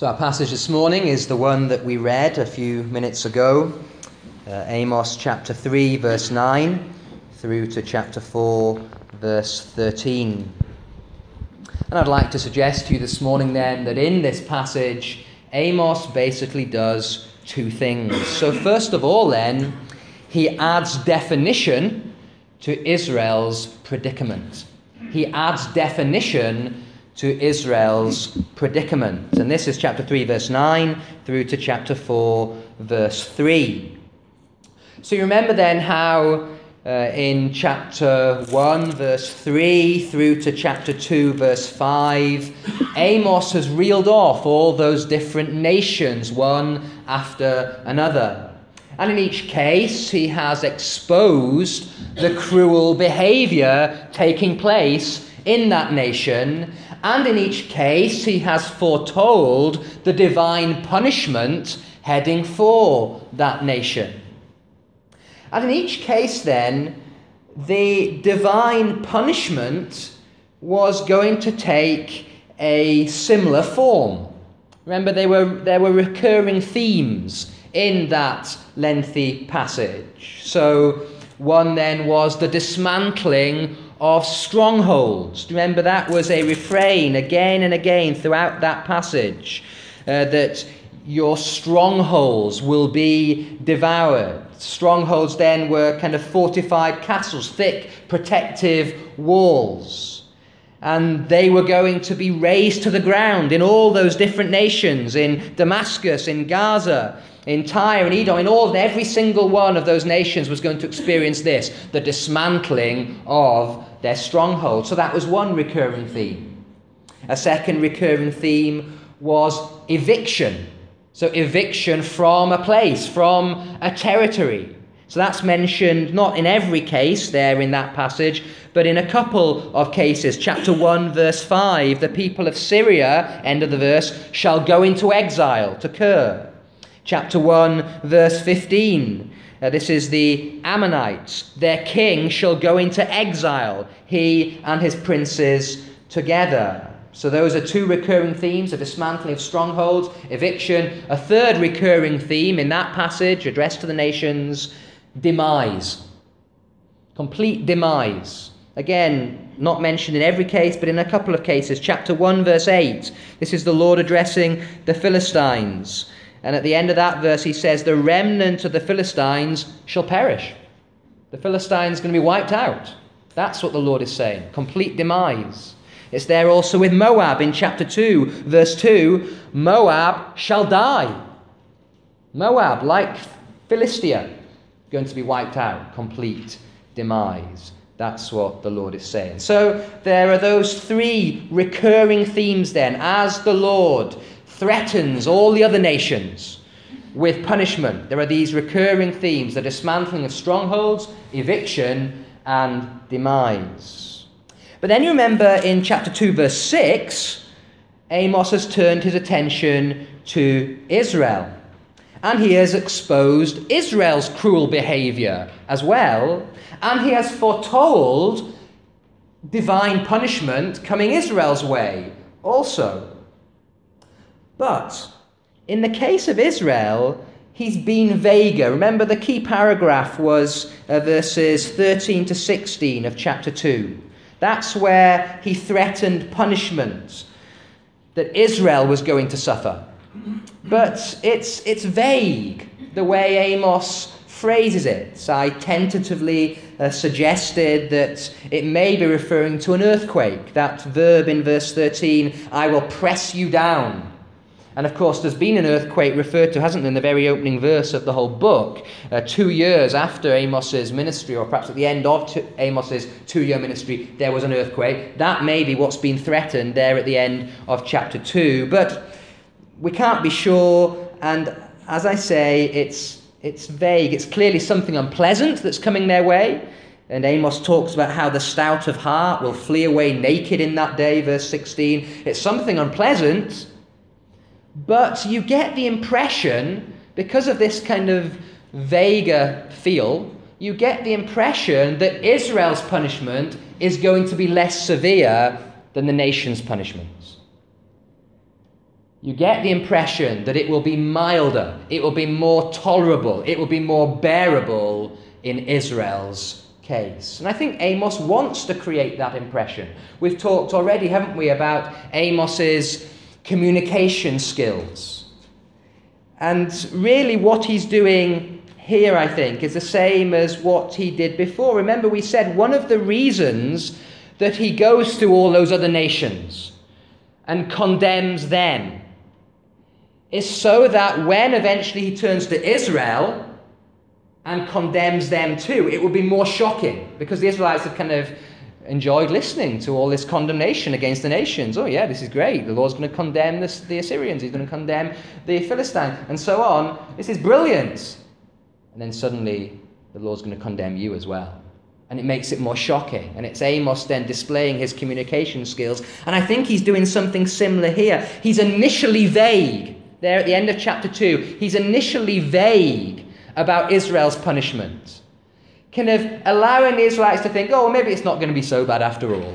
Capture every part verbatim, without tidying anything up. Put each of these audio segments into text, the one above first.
So our passage this morning is the one that we read a few minutes ago, uh, Amos chapter three, verse nine, through to chapter four, verse thirteen. And I'd like to suggest to you this morning then that in this passage, Amos basically does two things. So first of all then, he adds definition to Israel's predicament. He adds definition to Israel's predicament. And this is chapter three, verse nine, through to chapter four, verse three. So you remember then how uh, in chapter one, verse three, through to chapter two, verse five, Amos has reeled off all those different nations, one after another. And in each case, he has exposed the cruel behavior taking place in that nation. And in each case, he has foretold the divine punishment heading for that nation. And in each case, then, the divine punishment was going to take a similar form. Remember, they were, there were recurring themes in that lengthy passage. So one then was the dismantling of strongholds. Remember, that was a refrain again and again throughout that passage, uh, that your strongholds will be devoured. Strongholds then were kind of fortified castles, thick protective walls. And they were going to be razed to the ground in all those different nations, in Damascus, in Gaza, in Tyre and Edom, in all and every single one of those nations was going to experience this, the dismantling of their stronghold. So that was one recurring theme. A second recurring theme was eviction. So eviction from a place, from a territory. So that's mentioned not in every case there in that passage, but in a couple of cases. Chapter one, verse five, the people of Syria, end of the verse, shall go into exile to Kir. Chapter one, verse fifteen, uh, this is the Ammonites. Their king shall go into exile, he and his princes together. So those are two recurring themes, the dismantling of strongholds, eviction. A third recurring theme in that passage addressed to the nations, demise. Complete demise. Again, not mentioned in every case, but in a couple of cases. Chapter one, verse eight, this is the Lord addressing the Philistines. And at the end of that verse, he says, the remnant of the Philistines shall perish. The Philistines are going to be wiped out. That's what the Lord is saying. Complete demise. It's there also with Moab in chapter two, verse two. Moab shall die. Moab, like Philistia, going to be wiped out. Complete demise. That's what the Lord is saying. So there are those three recurring themes then, as the Lord threatens all the other nations with punishment. There are these recurring themes, the dismantling of strongholds, eviction, and demise. But then you remember in chapter two, verse six, Amos has turned his attention to Israel. And he has exposed Israel's cruel behavior as well. And he has foretold divine punishment coming Israel's way also. But in the case of Israel, he's been vaguer. Remember, the key paragraph was uh, verses thirteen to sixteen of chapter two. That's where he threatened punishment that Israel was going to suffer. But it's, it's vague, the way Amos phrases it. I tentatively uh, suggested that it may be referring to an earthquake. That verb in verse thirteen, I will press you down. And of course, there's been an earthquake referred to, hasn't there, in the very opening verse of the whole book, uh, two years after Amos's ministry, or perhaps at the end of two, Amos's two-year ministry, there was an earthquake. That may be what's been threatened there at the end of chapter two. But we can't be sure, and as I say, it's, it's vague. It's clearly something unpleasant that's coming their way. And Amos talks about how the stout of heart will flee away naked in that day, verse sixteen. It's something unpleasant. But you get the impression, because of this kind of vaguer feel, you get the impression that Israel's punishment is going to be less severe than the nation's punishments. you get the impression that it will be milder, it will be more tolerable, it will be more bearable in Israel's case. And I think Amos wants to create that impression. We've talked already, haven't we, about Amos's communication skills. And really what he's doing here, I think, is the same as what he did before. Remember, we said one of the reasons that he goes to all those other nations and condemns them is so that when eventually he turns to Israel and condemns them too, it will be more shocking, because the Israelites have kind of enjoyed listening to all this condemnation against the nations. Oh yeah, this is great. The Lord's going to condemn this, the Assyrians. He's going to condemn the Philistines and so on. This is brilliant. And then suddenly the Lord's going to condemn you as well. And it makes it more shocking. And it's Amos then displaying his communication skills. And I think he's doing something similar here. He's initially vague. There at the end of chapter two, he's initially vague about Israel's punishment. Kind of allowing the Israelites to think, oh, maybe it's not going to be so bad after all.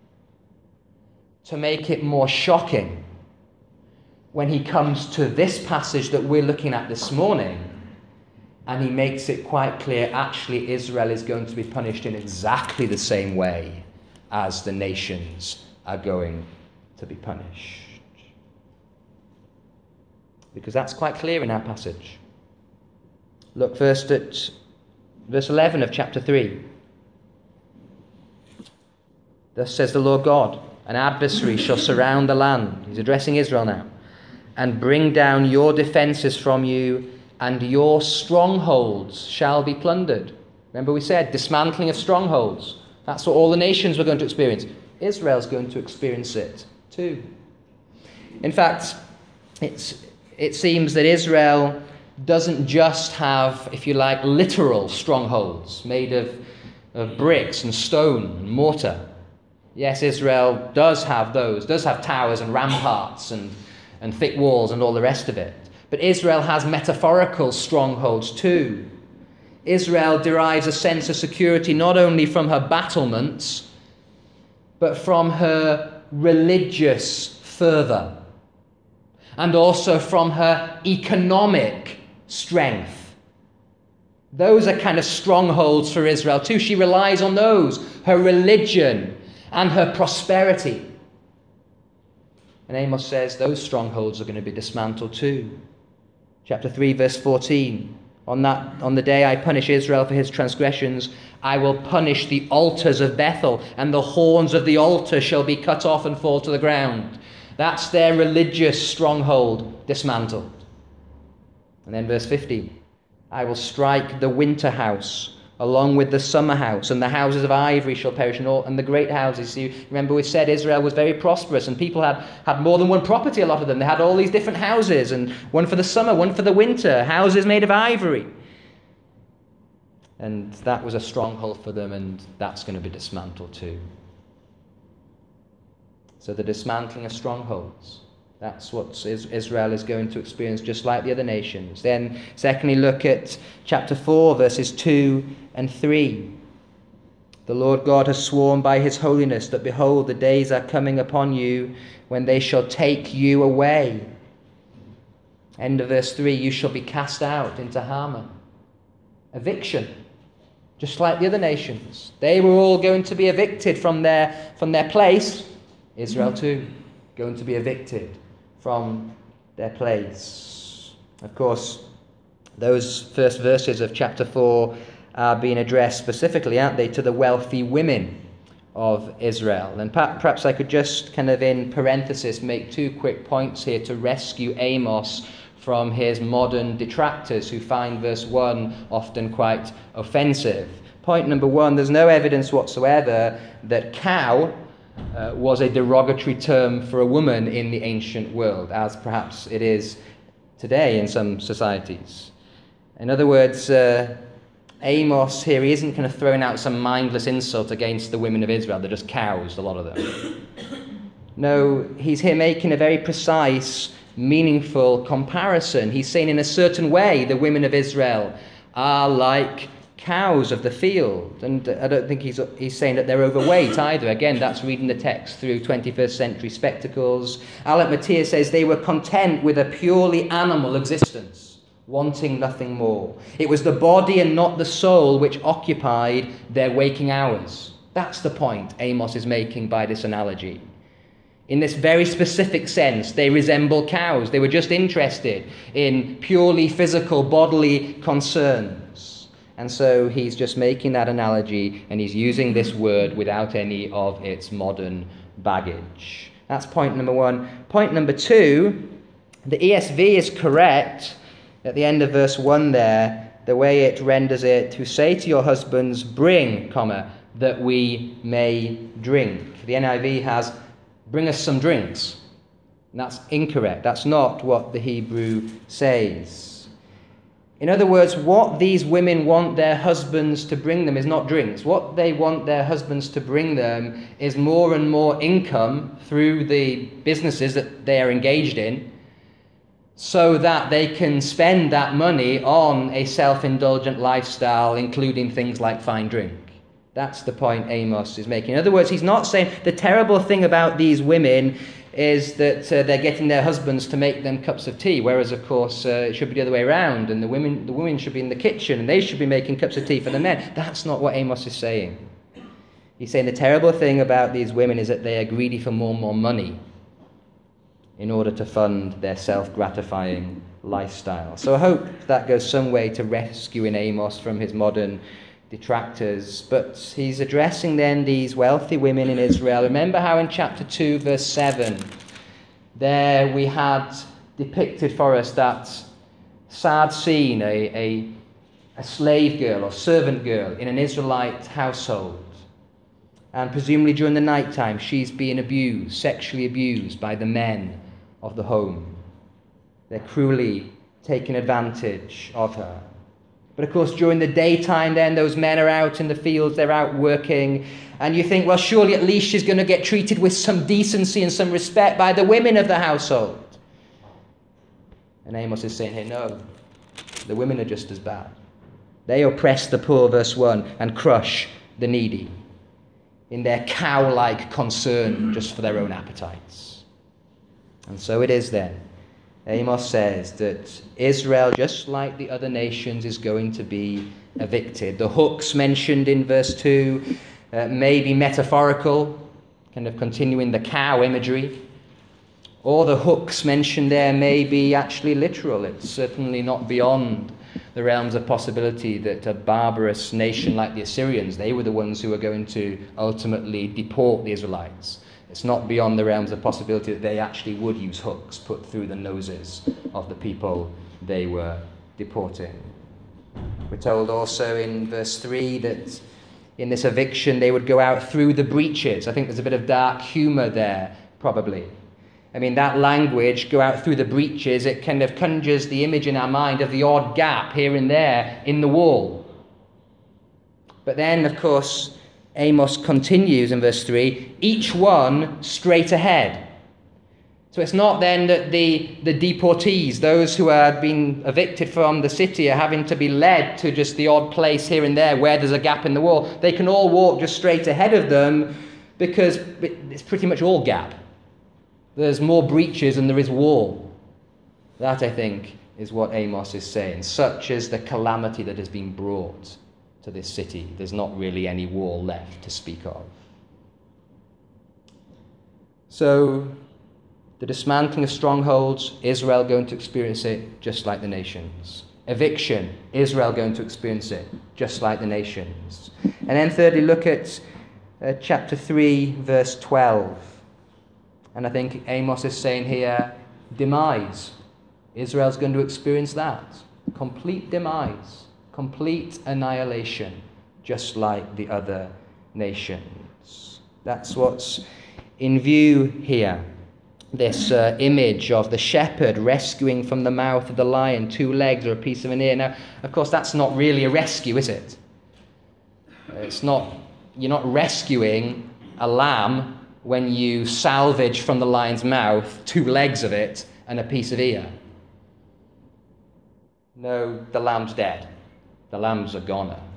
To make it more shocking when he comes to this passage that we're looking at this morning, and he makes it quite clear, actually, Israel is going to be punished in exactly the same way as the nations are going to be punished. Because that's quite clear in our passage. Look first at verse eleven of chapter three. Thus says the Lord God, an adversary shall surround the land. He's addressing Israel now. And bring down your defenses from you, and your strongholds shall be plundered. Remember we said, dismantling of strongholds. That's what all the nations were going to experience. Israel's going to experience it too. In fact, it's, it seems that Israel doesn't just have, if you like, literal strongholds made of, of bricks and stone and mortar. Yes, Israel does have those, does have towers and ramparts and, and thick walls and all the rest of it. But Israel has metaphorical strongholds too. Israel derives a sense of security not only from her battlements, but from her religious fervour, and also from her economic strength. Those are kind of strongholds for Israel too. She relies on those, her religion and her prosperity. And Amos says those strongholds are going to be dismantled too. Chapter three, verse fourteen. On that, on the day I punish Israel for his transgressions, I will punish the altars of Bethel, and the horns of the altar shall be cut off and fall to the ground. That's their religious stronghold dismantled. And then verse fifteen. I will strike the winter house along with the summer house, and the houses of ivory shall perish, and, all, and the great houses. So you remember we said Israel was very prosperous, and people had, had more than one property, a lot of them. They had all these different houses, and one for the summer, one for the winter, houses made of ivory. And that was a stronghold for them, and that's going to be dismantled too. So the dismantling of strongholds, that's what Israel is going to experience, just like the other nations. Then, secondly, look at chapter four, verses two and three. The Lord God has sworn by his holiness that, behold, the days are coming upon you when they shall take you away. End of verse three, you shall be cast out into Haman. Eviction, just like the other nations. They were all going to be evicted from their, from their place. Israel too, going to be evicted from their place. Of course, those first verses of chapter four are being addressed specifically, aren't they, to the wealthy women of Israel. And perhaps I could just kind of in parenthesis make two quick points here to rescue Amos from his modern detractors who find verse one often quite offensive. Point number one, there's no evidence whatsoever that cow Uh, was a derogatory term for a woman in the ancient world, as perhaps it is today in some societies. In other words, uh, Amos here, he isn't kind of throwing out some mindless insult against the women of Israel. They're just cows, a lot of them. No, he's here making a very precise, meaningful comparison. He's saying in a certain way the women of Israel are like cows of the field. And I don't think he's, he's saying that they're overweight either. Again, that's reading the text through twenty-first century spectacles. Alec Motyer says they were content with a purely animal existence, wanting nothing more. It was the body and not the soul which occupied their waking hours. That's the point Amos is making by this analogy. In this very specific sense, they resemble cows. They were just interested in purely physical, bodily concerns. And so he's just making that analogy, and he's using this word without any of its modern baggage. That's point number one. Point number two, the E S V is correct at the end of verse one there, the way it renders it, to say to your husbands, bring, comma, that we may drink. The N I V has, bring us some drinks. And that's incorrect. That's not what the Hebrew says. In other words, what these women want their husbands to bring them is not drinks. What they want their husbands to bring them is more and more income through the businesses that they are engaged in, so that they can spend that money on a self-indulgent lifestyle, including things like fine drink. That's the point Amos is making. In other words, he's not saying the terrible thing about these women is that uh, they're getting their husbands to make them cups of tea, whereas, of course, uh, it should be the other way around, and the women, the women should be in the kitchen, and they should be making cups of tea for the men. That's not what Amos is saying. He's saying the terrible thing about these women is that they are greedy for more and more money in order to fund their self-gratifying lifestyle. So I hope that goes some way to rescuing Amos from his modern detractors. But he's addressing then these wealthy women in Israel. Remember how in chapter two, verse seven, there we had depicted for us that sad scene, a, a, a slave girl or servant girl in an Israelite household. And presumably during the night time, she's being abused, sexually abused by the men of the home. They're cruelly taking advantage of her. But of course, during the daytime then, those men are out in the fields, they're out working, and you think, well, surely at least she's going to get treated with some decency and some respect by the women of the household. And Amos is saying here, no, the women are just as bad. They oppress the poor, verse one, and crush the needy in their cow-like concern just for their own appetites. And so it is then. Amos says that Israel, just like the other nations, is going to be evicted. The hooks mentioned in verse two uh, may be metaphorical, kind of continuing the cow imagery, or the hooks mentioned there may be actually literal. It's certainly not beyond the realms of possibility that a barbarous nation like the Assyrians, they were the ones who were going to ultimately deport the Israelites. It's not beyond the realms of possibility that they actually would use hooks put through the noses of the people they were deporting. We're told also in verse three that in this eviction they would go out through the breaches. I think there's a bit of dark humour there, probably. I mean, that language, go out through the breaches, it kind of conjures the image in our mind of the odd gap here and there in the wall. But then, of course, Amos continues in verse three, each one straight ahead. So it's not then that the, the deportees, those who had been evicted from the city, are having to be led to just the odd place here and there where there's a gap in the wall. They can all walk just straight ahead of them because it's pretty much all gap. There's more breaches than there is wall. That, I think, is what Amos is saying. Such is the calamity that has been brought to this city. There's not really any wall left to speak of. So, the dismantling of strongholds, Israel going to experience it just like the nations. Eviction, Israel going to experience it just like the nations. And then thirdly, look at uh, chapter three, verse twelve. And I think Amos is saying here, demise. Israel's going to experience that. Complete demise. Complete annihilation. Just like the other nations. That's what's in view here. This uh, image of the shepherd rescuing from the mouth of the lion two legs or a piece of an ear. Now, of course, that's not really a rescue, is it? It's not, you're not rescuing a lamb when you salvage from the lion's mouth two legs of it and a piece of ear. No, the lamb's dead. The lamb's a goner.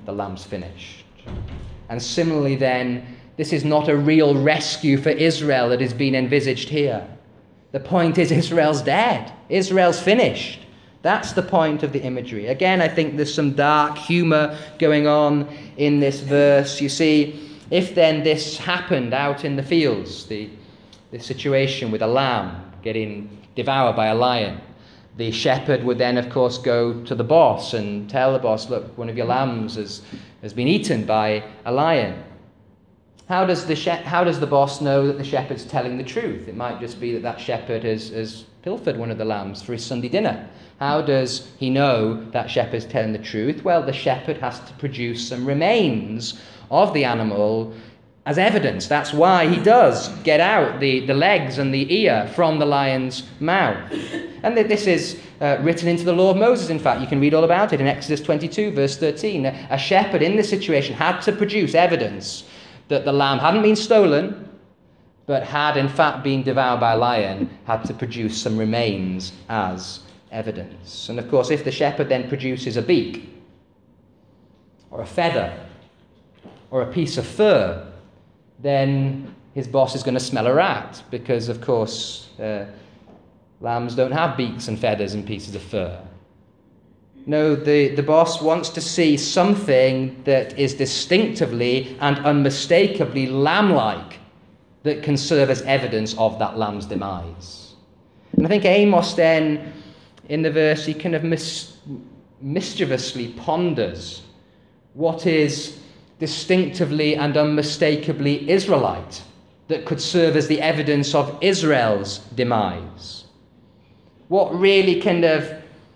the lamb's finished. And similarly then, this is not a real rescue for Israel that is being envisaged here. The point is Israel's dead. Israel's finished. That's the point of the imagery. Again, I think there's some dark humor going on in this verse. You see, if then this happened out in the fields, the, the situation with a lamb getting devoured by a lion, the shepherd would then, of course, go to the boss and tell the boss, look, one of your lambs has, has been eaten by a lion. How does the she- how does the boss know that the shepherd's telling the truth? It might just be that that shepherd has, has pilfered one of the lambs for his Sunday dinner. How does he know that shepherd's telling the truth? Well, the shepherd has to produce some remains of the animal as evidence. That's why he does get out the, the legs and the ear from the lion's mouth. And this is uh, written into the law of Moses, in fact. You can read all about it in Exodus twenty-two, verse thirteen. A shepherd in this situation had to produce evidence that the lamb hadn't been stolen, but had in fact been devoured by a lion, had to produce some remains as evidence. And of course, if the shepherd then produces a beak, or a feather, or a piece of fur, then his boss is going to smell a rat, because of course uh, lambs don't have beaks and feathers and pieces of fur. No, the, the boss wants to see something that is distinctively and unmistakably lamb-like, that can serve as evidence of that lamb's demise. And I think Amos then, in the verse, he kind of mis- mischievously ponders what is distinctively and unmistakably Israelite, that could serve as the evidence of Israel's demise. What really kind of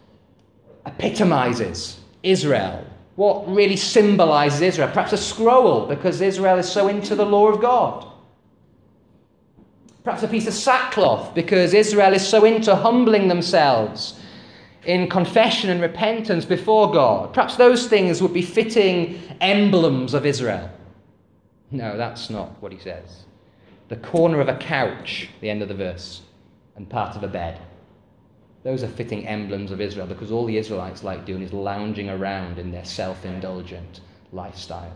epitomizes Israel? What really symbolizes Israel? Perhaps a scroll, because Israel is so into the law of God. Perhaps a piece of sackcloth, because Israel is so into humbling themselves in confession and repentance before God. Perhaps those things would be fitting emblems of Israel. No, that's not what he says. The corner of a couch, the end of the verse, and part of a bed. Those are fitting emblems of Israel, because all the Israelites like doing is lounging around in their self-indulgent lifestyle.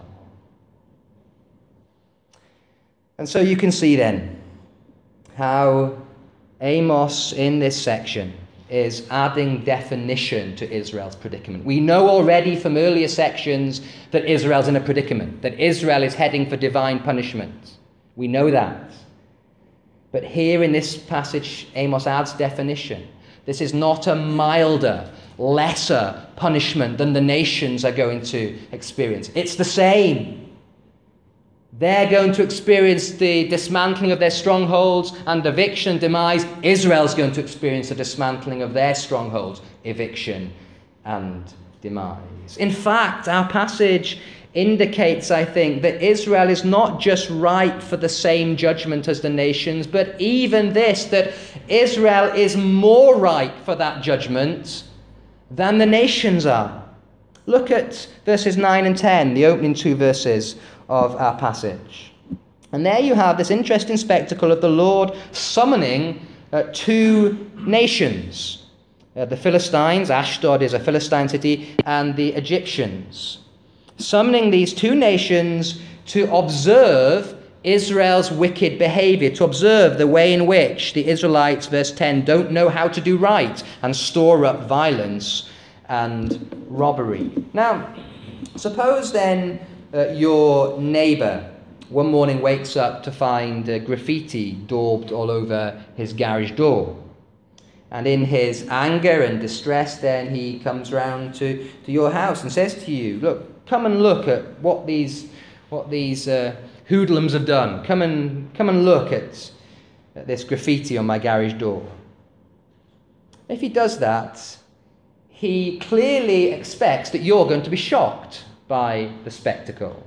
And so you can see then how Amos in this section is adding definition to Israel's predicament. We know already from earlier sections that Israel's in a predicament, that Israel is heading for divine punishment. We know that. But here in this passage, Amos adds definition. This is not a milder, lesser punishment than the nations are going to experience. It's the same. They're going to experience the dismantling of their strongholds and eviction, demise. Israel's going to experience the dismantling of their strongholds, eviction, and demise. In fact, our passage indicates, I think, that Israel is not just ripe for the same judgment as the nations, but even this, that Israel is more ripe for that judgment than the nations are. Look at verses nine and ten, the opening two verses of our passage. And there you have this interesting spectacle of the Lord summoning uh, two nations. Uh, the Philistines, Ashdod is a Philistine city, and the Egyptians. Summoning these two nations to observe Israel's wicked behavior, to observe the way in which the Israelites, verse ten, don't know how to do right and store up violence and robbery. Now, suppose then uh, your neighbour one morning wakes up to find uh, graffiti daubed all over his garage door. And in his anger and distress, then he comes round to, to your house and says to you, look, come and look at what these what these uh, hoodlums have done. Come and come and look at, at this graffiti on my garage door. If he does that, he clearly expects that you're going to be shocked by the spectacle.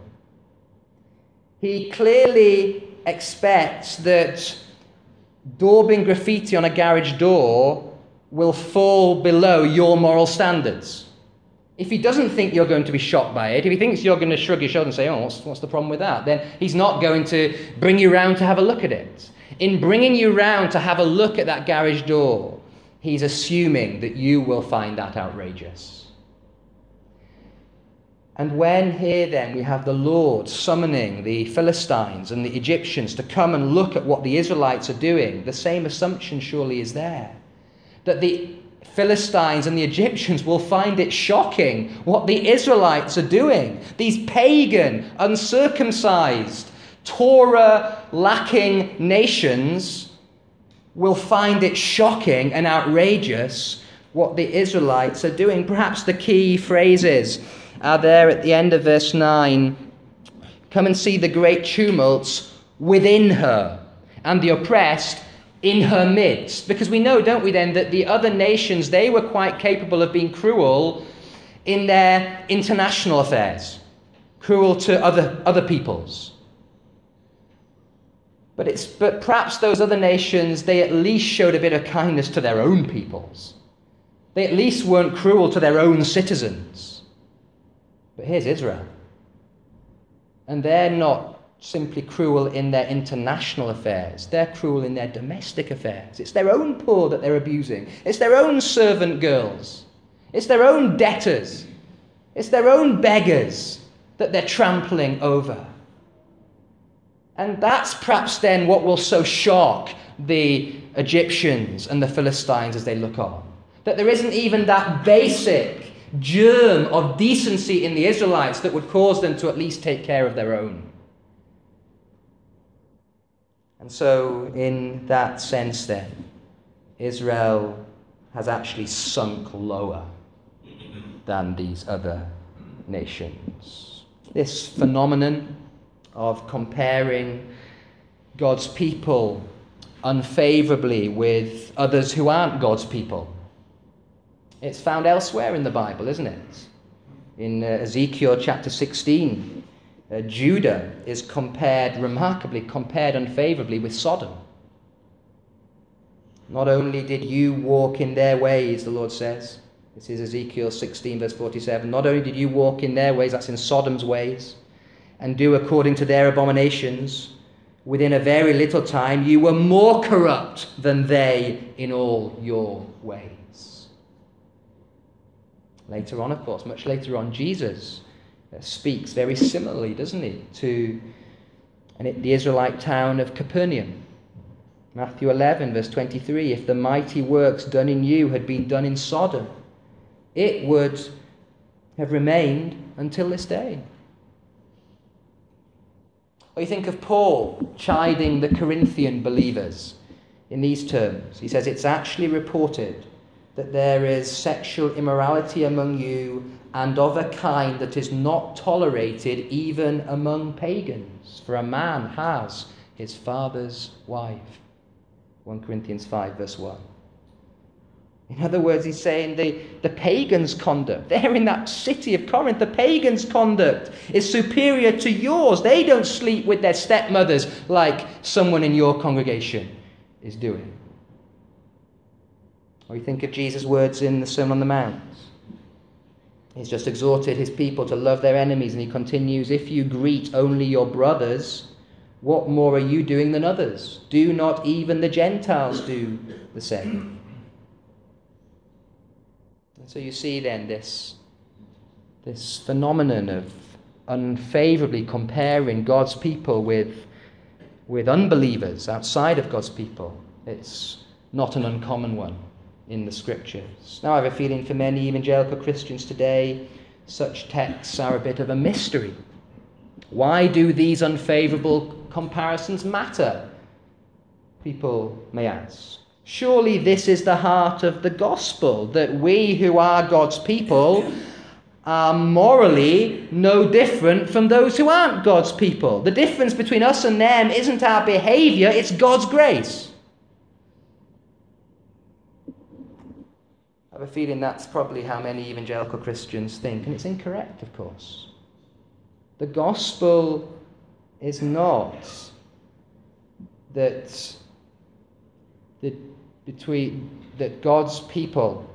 He clearly expects that daubing graffiti on a garage door will fall below your moral standards. If he doesn't think you're going to be shocked by it, if he thinks you're going to shrug your shoulders and say, oh, what's, what's the problem with that? Then he's not going to bring you round to have a look at it. In bringing you round to have a look at that garage door, he's assuming that you will find that outrageous. And when here then we have the Lord summoning the Philistines and the Egyptians to come and look at what the Israelites are doing, the same assumption surely is there. That the Philistines and the Egyptians will find it shocking what the Israelites are doing. These pagan, uncircumcised, Torah-lacking nations will find it shocking and outrageous what the Israelites are doing. Perhaps the key phrases are there at the end of verse nine. Come and see the great tumults within her, and the oppressed in her midst. Because we know, don't we then, that the other nations, they were quite capable of being cruel in their international affairs, cruel to other, other peoples. But, it's, but perhaps those other nations, they at least showed a bit of kindness to their own peoples. They at least weren't cruel to their own citizens. But here's Israel. And they're not simply cruel in their international affairs. They're cruel in their domestic affairs. It's their own poor that they're abusing. It's their own servant girls. It's their own debtors. It's their own beggars that they're trampling over. And that's perhaps then what will so shock the Egyptians and the Philistines as they look on. That there isn't even that basic germ of decency in the Israelites that would cause them to at least take care of their own. And so, in that sense then, Israel has actually sunk lower than these other nations. This phenomenon of comparing God's people unfavorably with others who aren't God's people, it's found elsewhere in the Bible, isn't it? In uh, Ezekiel chapter sixteen, uh, Judah is compared, remarkably compared unfavorably with Sodom. Not only did you walk in their ways, the Lord says, this is Ezekiel sixteen verse forty-seven, not only did you walk in their ways, that's in Sodom's ways, and do according to their abominations, within a very little time you were more corrupt than they in all your ways. Later on, of course, much later on, Jesus uh, speaks very similarly, doesn't he, to and it, the Israelite town of Capernaum. Matthew eleven, verse twenty-three, if the mighty works done in you had been done in Sodom, it would have remained until this day. Or you think of Paul chiding the Corinthian believers in these terms. He says, it's actually reported that there is sexual immorality among you, and of a kind that is not tolerated even among pagans. For a man has his father's wife. First Corinthians five, verse one. In other words, he's saying the, the pagans' conduct, they're in that city of Corinth, the pagans' conduct is superior to yours. They don't sleep with their stepmothers like someone in your congregation is doing. Or you think of Jesus' words in the Sermon on the Mount. He's just exhorted his people to love their enemies, and he continues, if you greet only your brothers, what more are you doing than others? Do not even the Gentiles do the same? And so you see then this, this phenomenon of unfavorably comparing God's people with, with unbelievers outside of God's people. It's not an uncommon one in the Scriptures. Now I have a feeling for many evangelical Christians today, such texts are a bit of a mystery. Why do these unfavorable comparisons matter? People may ask. Surely this is the heart of the gospel, that we who are God's people are morally no different from those who aren't God's people. The difference between us and them isn't our behavior, it's God's grace. I have a feeling that's probably how many evangelical Christians think, and it's incorrect, of course. The gospel is not that, that between that God's people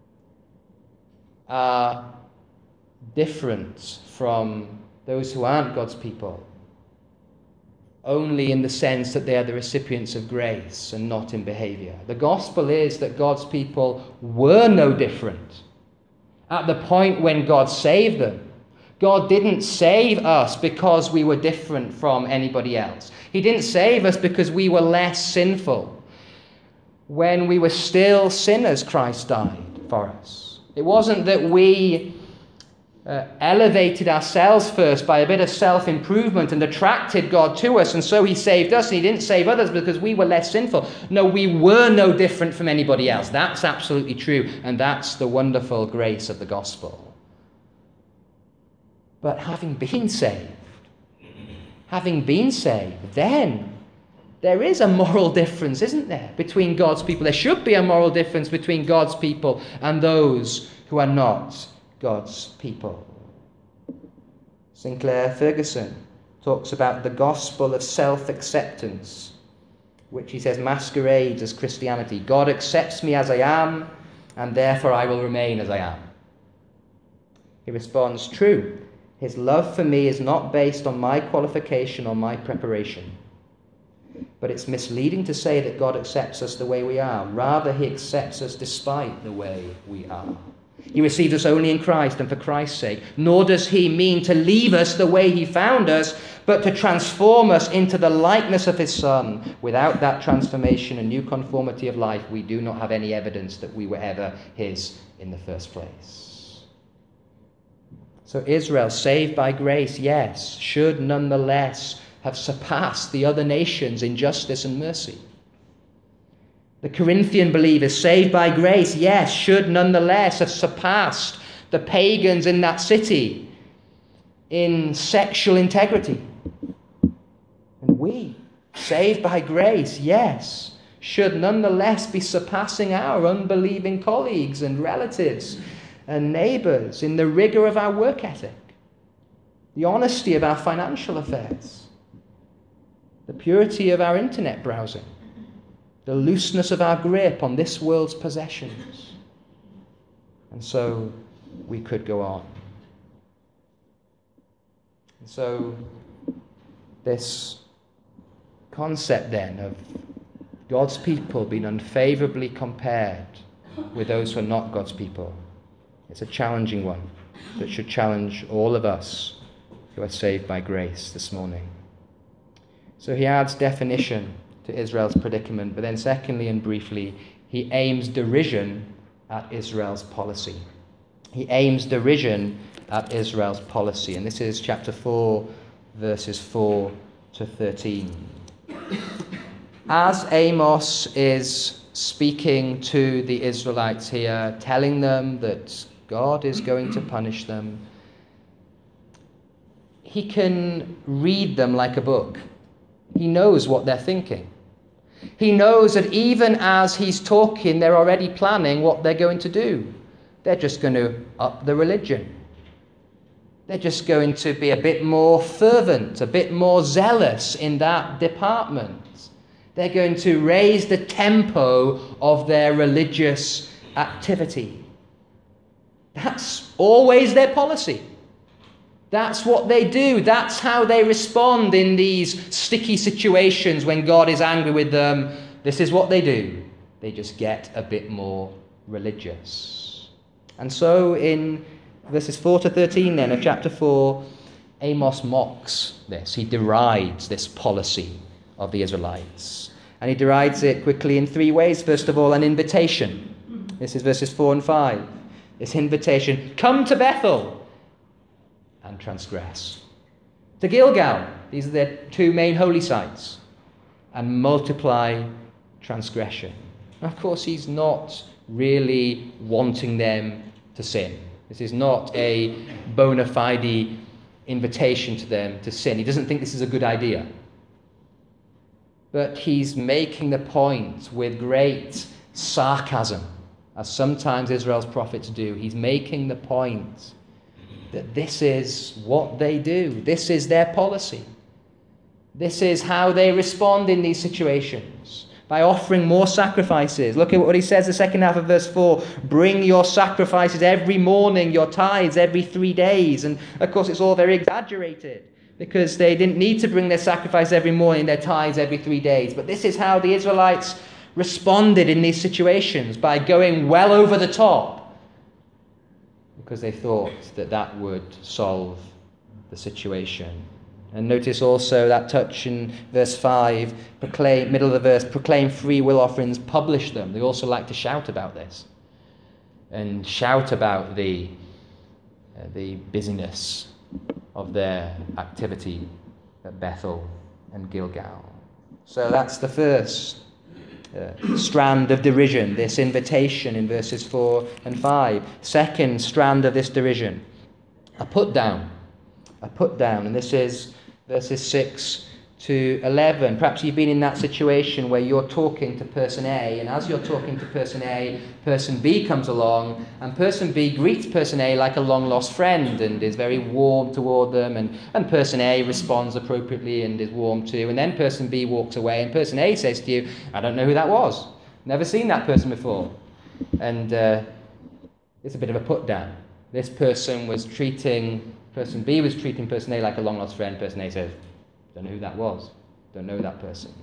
are different from those who aren't God's people, only in the sense that they are the recipients of grace and not in behavior. The gospel is that God's people were no different at the point when God saved them. God didn't save us because we were different from anybody else. He didn't save us because we were less sinful. When we were still sinners, Christ died for us. It wasn't that we uh, elevated ourselves first by a bit of self-improvement and attracted God to us, and so he saved us, and he didn't save others because we were less sinful. No, we were no different from anybody else. That's absolutely true, and that's the wonderful grace of the gospel. But having been saved, having been saved, then there is a moral difference, isn't there, between God's people? There should be a moral difference between God's people and those who are not God's people. Sinclair Ferguson talks about the gospel of self-acceptance, which he says masquerades as Christianity. God accepts me as I am, and therefore I will remain as I am. He responds, true. His love for me is not based on my qualification or my preparation. But it's misleading to say that God accepts us the way we are. Rather, he accepts us despite the way we are. He receives us only in Christ and for Christ's sake. Nor does he mean to leave us the way he found us, but to transform us into the likeness of his Son. Without that transformation and new conformity of life, we do not have any evidence that we were ever his in the first place. So Israel, saved by grace, yes, should nonetheless have surpassed the other nations in justice and mercy. The Corinthian believers, saved by grace, yes, should nonetheless have surpassed the pagans in that city in sexual integrity. And we, saved by grace, yes, should nonetheless be surpassing our unbelieving colleagues and relatives and neighbours in the rigour of our work ethic, the honesty of our financial affairs, the purity of our internet browsing, the looseness of our grip on this world's possessions. And so we could go on. And so this concept then of God's people being unfavourably compared with those who are not God's people, it's a challenging one that should challenge all of us who are saved by grace this morning. So he adds definition to Israel's predicament, but then secondly and briefly, he aims derision at Israel's policy. He aims derision at Israel's policy. And this is chapter four, verses four to thirteen. As Amos is speaking to the Israelites here, telling them that God is going to punish them, he can read them like a book. He knows what they're thinking. He knows that even as he's talking, they're already planning what they're going to do. They're just going to up the religion. They're just going to be a bit more fervent, a bit more zealous in that department. They're going to raise the tempo of their religious activity. That's always their policy. That's what they do. That's how they respond in these sticky situations when God is angry with them. This is what they do. They just get a bit more religious. And so in verses four to thirteen then of chapter four, Amos mocks this. He derides this policy of the Israelites. And he derides it quickly in three ways. First of all, an invitation. This is verses four and five. This invitation, come to Bethel and transgress. To Gilgal, these are their two main holy sites, and multiply transgression. Of course, he's not really wanting them to sin. This is not a bona fide invitation to them to sin. He doesn't think this is a good idea. But he's making the point with great sarcasm, as sometimes Israel's prophets do. He's making the point that this is what they do. This is their policy. This is how they respond in these situations, by offering more sacrifices. Look at what he says, the second half of verse four. Bring your sacrifices every morning, your tithes every three days. And of course, it's all very exaggerated, because they didn't need to bring their sacrifice every morning, their tithes every three days. But this is how the Israelites responded in these situations, by going well over the top, because they thought that that would solve the situation. And notice also that touch in verse five, proclaim, middle of the verse, proclaim free will offerings, publish them. They also like to shout about this and shout about the, uh, the busyness of their activity at Bethel and Gilgal. So that's the first uh, strand of derision, this invitation in verses four and five. Second strand of this derision, a put down. A put down, and this is verses six to eleven. Perhaps you've been in that situation where you're talking to person A, and as you're talking to person A, person B comes along, and person B greets person A like a long-lost friend and is very warm toward them, and, and person A responds appropriately and is warm too, and then person B walks away, and person A says to you, I don't know who that was. Never seen that person before. And uh, it's a bit of a put-down. This person was treating... Person B was treating person A like a long-lost friend. Person A says, don't know who that was. Don't know that person.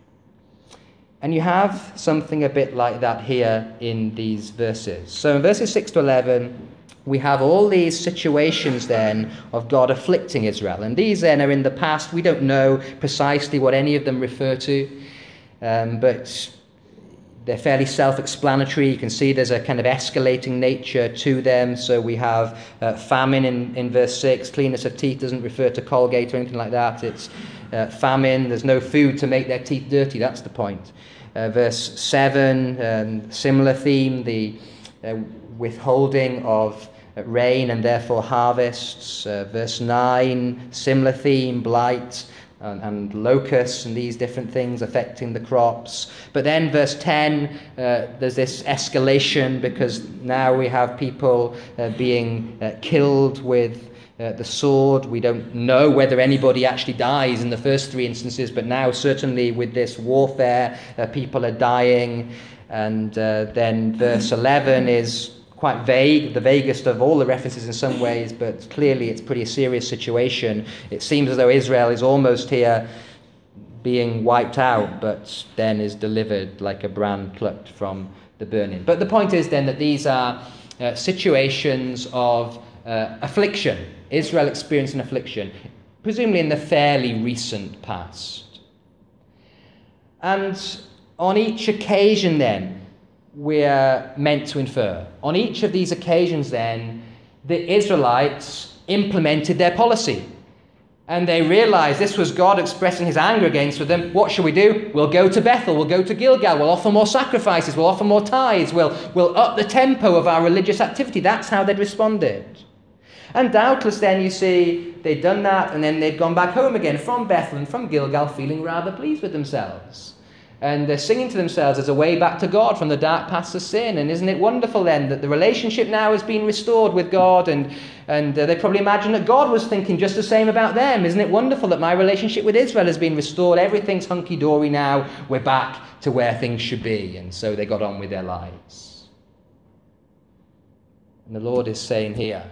And you have something a bit like that here in these verses. So in verses six to eleven, we have all these situations then of God afflicting Israel. And these then are in the past. We don't know precisely what any of them refer to. Um, but... they're fairly self-explanatory. You can see there's a kind of escalating nature to them. So we have uh, famine in, in verse six. Cleanness of teeth doesn't refer to Colgate or anything like that. It's uh, famine. There's no food to make their teeth dirty. That's the point. Uh, verse seven, um, similar theme, the uh, withholding of uh, rain and therefore harvests. Uh, verse nine, similar theme, blight. And, and locusts and these different things affecting the crops. But then verse ten, uh, there's this escalation because now we have people uh, being uh, killed with uh, the sword. We don't know whether anybody actually dies in the first three instances, but now certainly with this warfare, uh, people are dying. And uh, then verse eleven is quite vague, the vaguest of all the references in some ways, but clearly it's a pretty serious situation. It seems as though Israel is almost here being wiped out, but then is delivered like a brand plucked from the burning. But the point is then that these are uh, situations of uh, affliction. Israel experiencing affliction, presumably in the fairly recent past. And on each occasion then, we're meant to infer. On each of these occasions then, the Israelites implemented their policy. And they realized this was God expressing his anger against them. What shall we do? We'll go to Bethel. We'll go to Gilgal. We'll offer more sacrifices. We'll offer more tithes. We'll, we'll up the tempo of our religious activity. That's how they'd responded. And doubtless then, you see, they'd done that, and then they'd gone back home again from Bethel and from Gilgal, feeling rather pleased with themselves. And they're singing to themselves as a way back to God from the dark paths of sin. And isn't it wonderful then that the relationship now has been restored with God? And, and uh, they probably imagine that God was thinking just the same about them. Isn't it wonderful that my relationship with Israel has been restored? Everything's hunky-dory now. We're back to where things should be. And so they got on with their lives. And the Lord is saying here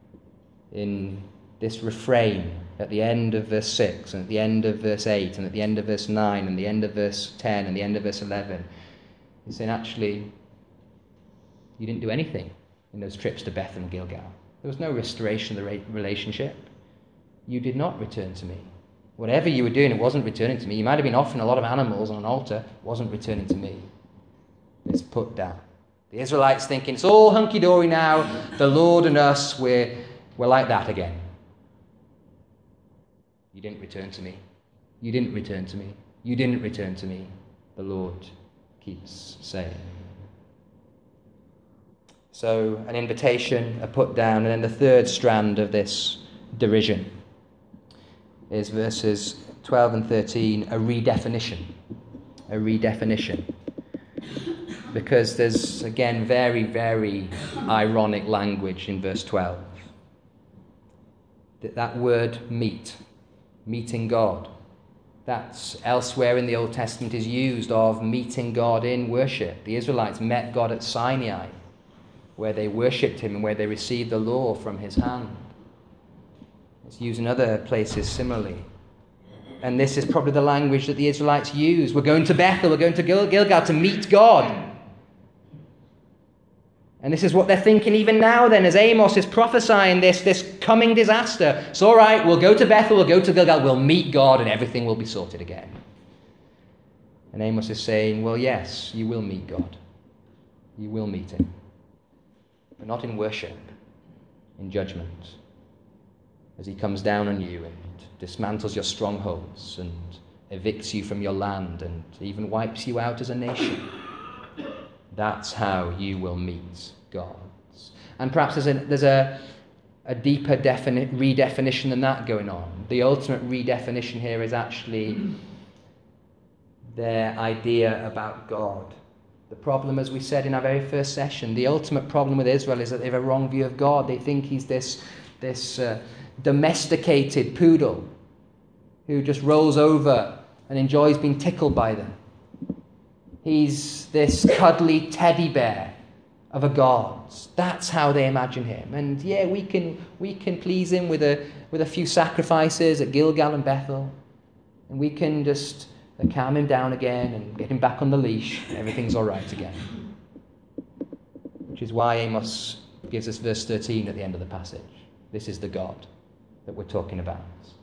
in this refrain at the end of verse six, and at the end of verse eight, and at the end of verse nine, and the end of verse ten, and the end of verse eleven, he's saying, actually, you didn't do anything in those trips to Bethel and Gilgal. There was no restoration of the relationship. You did not return to me. Whatever you were doing, it wasn't returning to me. You might have been offering a lot of animals on an altar. It wasn't returning to me. It's put down. The Israelites thinking, it's all hunky-dory now. The Lord and us, we're, we're like that again. You didn't return to me. You didn't return to me. You didn't return to me. The Lord keeps saying. So an invitation, a put down, and then the third strand of this derision is verses twelve and thirteen, a redefinition. A redefinition. Because there's, again, very, very ironic language in verse twelve. That, that word meet. Meeting God. That's elsewhere in the Old Testament is used of meeting God in worship. The Israelites met God at Sinai, where they worshipped him and where they received the law from his hand. It's used in other places similarly. And this is probably the language that the Israelites use. We're going to Bethel, we're going to Gil- Gilgal to meet God. And this is what they're thinking even now then, as Amos is prophesying this, this coming disaster. It's all right, we'll go to Bethel, we'll go to Gilgal, we'll meet God and everything will be sorted again. And Amos is saying, well, yes, you will meet God. You will meet him. But not in worship, in judgment. As he comes down on you and dismantles your strongholds and evicts you from your land and even wipes you out as a nation. That's how you will meet God. And perhaps there's a, there's a, a deeper defini- redefinition than that going on. The ultimate redefinition here is actually their idea about God. The problem, as we said in our very first session, the ultimate problem with Israel is that they have a wrong view of God. They think he's this, this uh, domesticated poodle who just rolls over and enjoys being tickled by them. He's this cuddly teddy bear of a god. That's how they imagine him. And yeah, we can we can please him with a with a few sacrifices at Gilgal and Bethel, and we can just calm him down again and get him back on the leash. Everything's all right again. Which is why Amos gives us verse thirteen at the end of the passage. This is the God that we're talking about.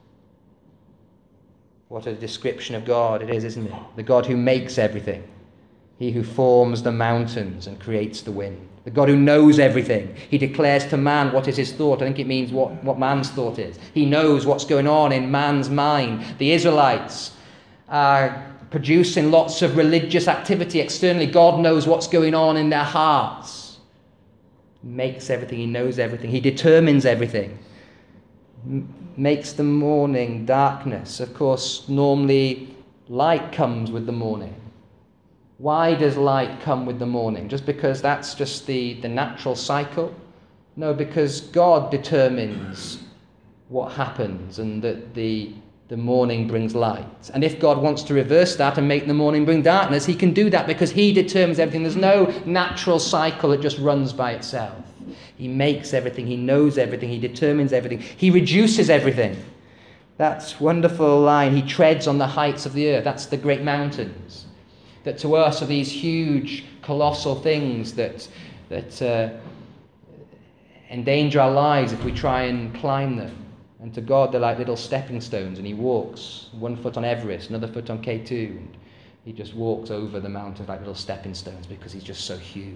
What a description of God it is, isn't it? The God who makes everything. He who forms the mountains and creates the wind. The God who knows everything. He declares to man what is his thought. I think it means what, what man's thought is. He knows what's going on in man's mind. The Israelites are producing lots of religious activity externally. God knows what's going on in their hearts. He makes everything. He knows everything. He determines everything. M- makes the morning darkness. Of course, normally light comes with the morning. Why does light come with the morning? Just because that's just the, the natural cycle? No, because God determines what happens and that the, the morning brings light. And if God wants to reverse that and make the morning bring darkness, he can do that because he determines everything. There's no natural cycle that just runs by itself. He makes everything. He knows everything. He determines everything. He reduces everything. That's a wonderful line. He treads on the heights of the earth. That's the great mountains. That to us are these huge, colossal things that that uh, endanger our lives if we try and climb them. And to God, they're like little stepping stones, and he walks one foot on Everest, another foot on K two, and he just walks over the mountains like little stepping stones because he's just so huge.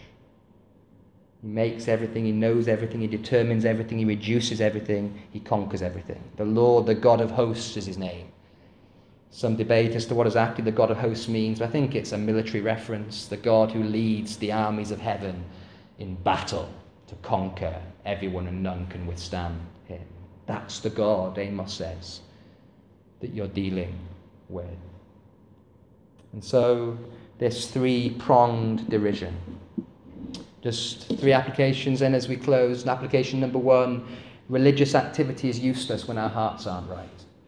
He makes everything, he knows everything, he determines everything, he reduces everything, he conquers everything. The Lord, the God of hosts is his name. Some debate as to what exactly the God of hosts means, but I think it's a military reference, the God who leads the armies of heaven in battle to conquer everyone and none can withstand him. That's the God, Amos says, that you're dealing with. And so this three-pronged derision. Just three applications then as we close. Application number one, religious activity is useless when our hearts aren't right.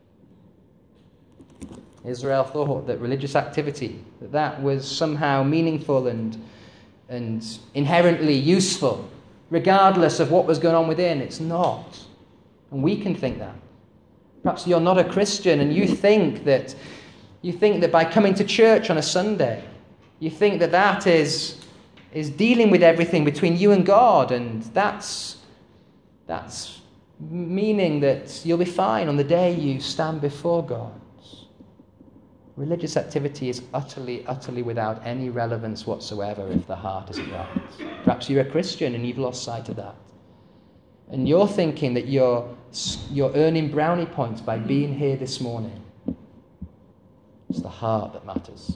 Israel thought that religious activity, that that was somehow meaningful and, and inherently useful, regardless of what was going on within. It's not. And we can think that. Perhaps you're not a Christian and you think that you think that by coming to church on a Sunday, you think that that is, is dealing with everything between you and God, and that's, that's meaning that you'll be fine on the day you stand before God. Religious activity is utterly, utterly without any relevance whatsoever if the heart isn't right. Perhaps you're a Christian and you've lost sight of that. And you're thinking that you're, you're earning brownie points by being here this morning. It's the heart that matters.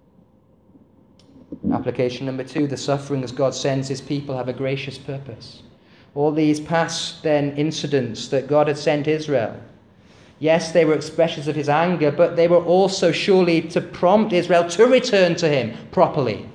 Application number two, the sufferings God sends his people have a gracious purpose. All these past then incidents that God had sent Israel, yes, they were expressions of his anger, but they were also surely to prompt Israel to return to him properly.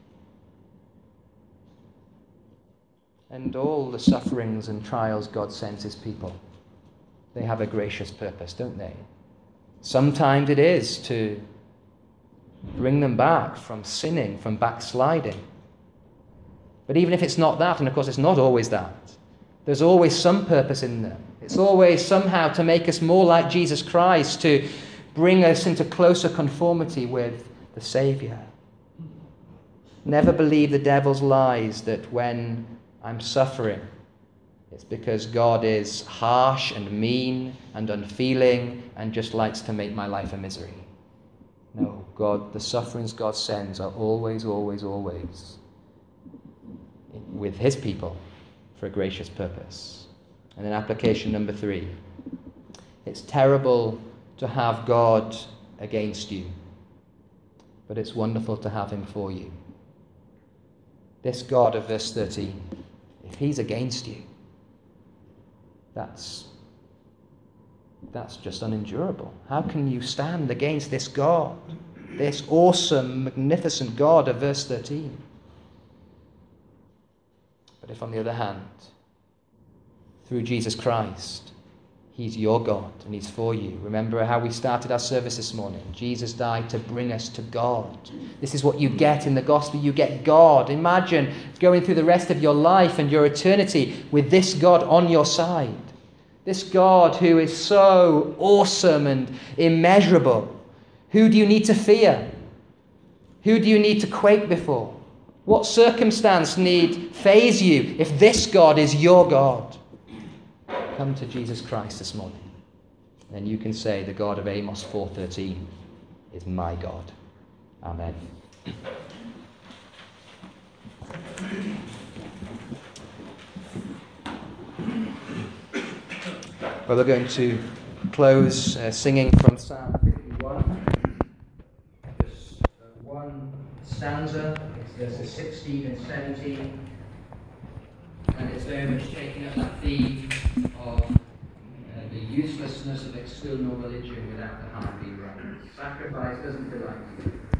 And all the sufferings and trials God sends his people, they have a gracious purpose, don't they? Sometimes it is to bring them back from sinning, from backsliding. But even if it's not that, and of course it's not always that, there's always some purpose in them. It's always somehow to make us more like Jesus Christ, to bring us into closer conformity with the Saviour. Never believe the devil's lies that when I'm suffering, it's because God is harsh and mean and unfeeling and just likes to make my life a misery. No, God, the sufferings God sends are always, always, always with his people for a gracious purpose. And then application number three. It's terrible to have God against you, but it's wonderful to have him for you. This God of verse thirteen, if he's against you, that's, that's just unendurable. How can you stand against this God, this awesome, magnificent God of verse thirteen? But if, on the other hand, through Jesus Christ, he's your God and he's for you. Remember how we started our service this morning. Jesus died to bring us to God. This is what you get in the gospel. You get God. Imagine going through the rest of your life and your eternity with this God on your side. This God who is so awesome and immeasurable. Who do you need to fear? Who do you need to quake before? What circumstance need faze you if this God is your God? Come to Jesus Christ this morning. Then you can say the God of Amos four thirteen is my God. Amen. Well, we're going to close uh, singing from Psalm fifty-one. Just uh, one stanza. It's verses sixteen and seventeen. And it's very much taking up that theme of uh, the uselessness of external religion without the heart being right. Sacrifice doesn't delight you.